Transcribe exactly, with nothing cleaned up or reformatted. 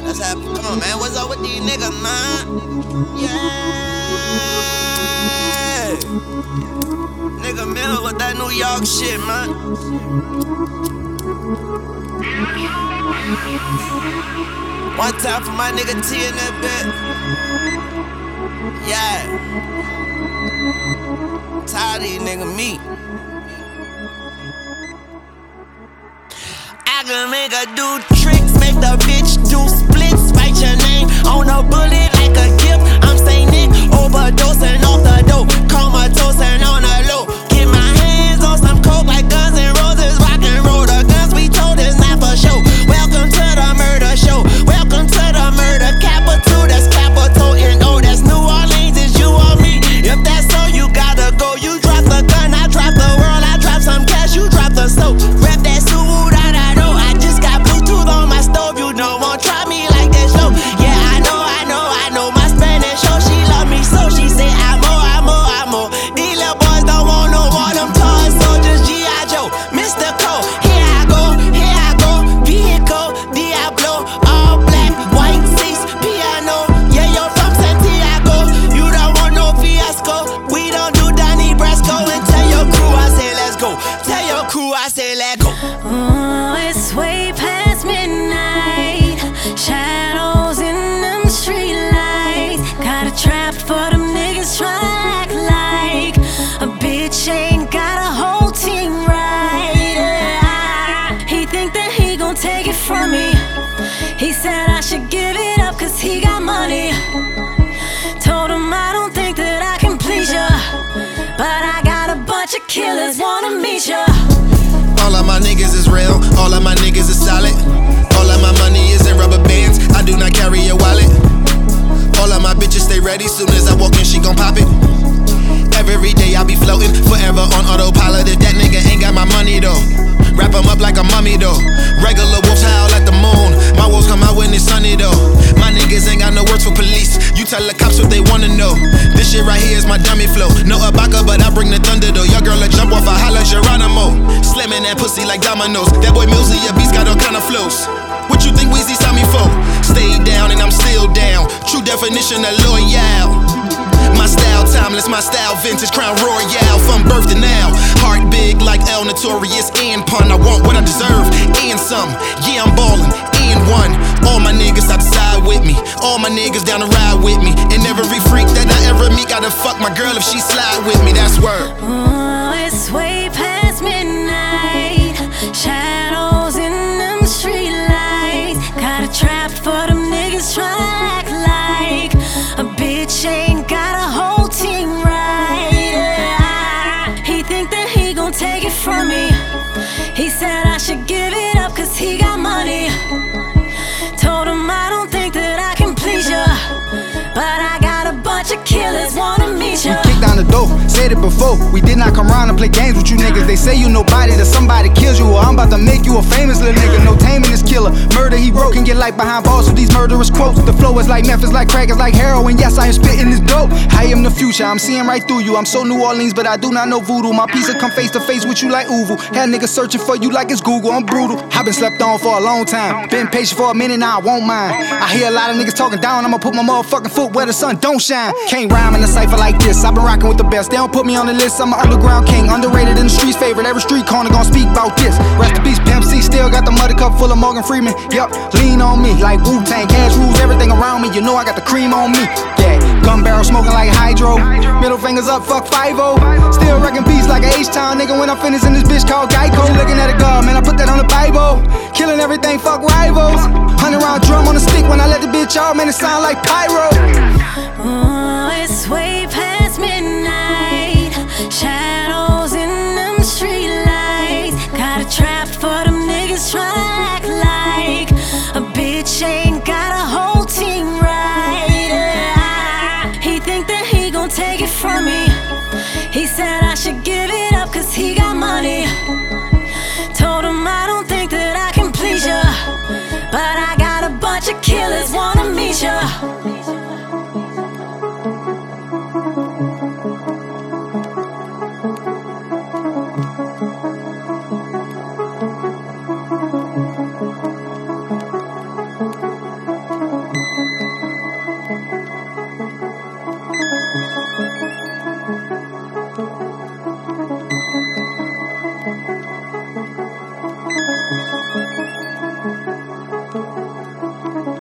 Let's have, come on, man. What's up with these niggas, man? Yeah. Nigga Miller with that New York shit, man. One time for my nigga T in that bit. Yeah. Tired of these nigga me. I can make her do tricks, make the bitch do splits. Write your name on a bullet like a gift. I'm saying it, overdosing off the dope, comatosing on the low. Get my hands on some coke like Guns N' Roses, rock and roll. The guns we told is not for show. Welcome to the murder show. Welcome to the murder capital. That's capital N O. That's New Orleans. Is you or me? If that's so, you gotta go. You drop the gun, I drop the world. I drop some cash, you drop the soap. Rep that suit, I I know. I just got Bluetooth on my stove. You don't want try me like that show. Yeah, I know, I know, I know. My Spanish show, she love me so. She say I'm more, I'm more, I'm more. These little boys don't want no more. Them toy soldiers, G I Joe, Mister Cole. Here I go, here I go. Vehicle, Diablo, all black, white seats, piano. Yeah, you're from Santiago. You don't want no fiasco. We don't do Donnie Brasco. And tell your crew I say let's go. Tell your crew I say let's go. Oh, it's way past midnight. Shadows in them streetlights. Got a trap for them niggas try to act like a bitch ain't got a whole team right. Yeah. He think that he gon' take it from me. He said I should give it up cause he got money. Told him I don't think that I can please ya, but I got a bunch of killers wanna meet ya. All of my niggas is real, all of my niggas is solid. All of my money is in rubber bands, I do not carry a wallet. All of my bitches stay ready, soon as I walk in she gon' pop it. Every day I be floating, forever on autopilot. If that nigga ain't got my money though, wrap him up like a mummy though. Regular wolves howl at the moon, my wolves come out when it's sunny though. My niggas ain't got no words for police, you tell the cops what they wanna know. This shit right here is my dummy flow. No Abaka, but I bring the thunder though. Your girl a jump off a holla Geronimo, slamming that pussy like dominoes. That boy Millsy, a beast, got all kind of flows. What you think Weezy saw me for? Stay down and I'm still down, true definition of loyal. My style timeless, my style vintage, crown royale from birth to now. Heart big like El Notorious and pun. I want what I deserve and some. Yeah, I'm ballin' and one. All my niggas out the side with me, all my niggas down the ride with me. And every freak that I ever meet gotta fuck my girl if she slide with me. That's word. Oh, it's way past midnight. Shadows in them streetlights. Got a trap for them niggas try to act like a bitch ain't got a whole team right. Yeah. He think that he gon' take it from me. He said I should give it up cause he got money. Told him I don't think that I can please ya, but I got a bunch of killers wanna meet ya. We kicked down the door, said it before. We did not come around and play games with you niggas. They say you nobody till somebody kills you. Well, I'm about to make you a famous little nigga. No taming this killer. Murder he wrote can get light behind bars with these murderous quotes. The flow is like meth, it's like crack, it's like heroin. Yes, I am spitting this dope. I am the future, I'm seeing right through you. I'm so New Orleans, but I do not know voodoo. My pizza come face to face with you like Uvu. Had niggas searching for you like it's Google. I'm brutal. I've been slept on for a long time. Been patient for a minute now, I won't mind. I hear a lot of niggas talking down. I'ma put my motherfucking foot where the sun don't shine. Can't rhyme in a cypher like this. I've been rocking with the best. They don't put me on the list. I'm an underground king, underrated in the streets, favorite. Every street corner gon' speak about this. Rest in peace, Pimp C. Still got the muddy cup full of Morgan Freeman. Yup, lean on me like Wu-Tang. Cash rules everything around me. You know I got the cream on me. Yeah, gun barrel smoking like hydro. Middle fingers up, fuck five oh. Still wrecking beats like a H-Town nigga when I'm finished in this bitch called Geico. She looking at a god, man, I put that on the Bible. Killing everything, fuck rivals. Hundred round drum on the stick when I let the bitch out, man, it sound like pyro. Oh, it's way past midnight. Shadows in them streetlights. Got a trap for them niggas try to act like a bitch ain't got a whole team right. Yeah. He think that he gon' take it from me. He said I should give it up cause he got money. Told him I don't think that I can please ya, but I got a bunch of killers wanna meet ya.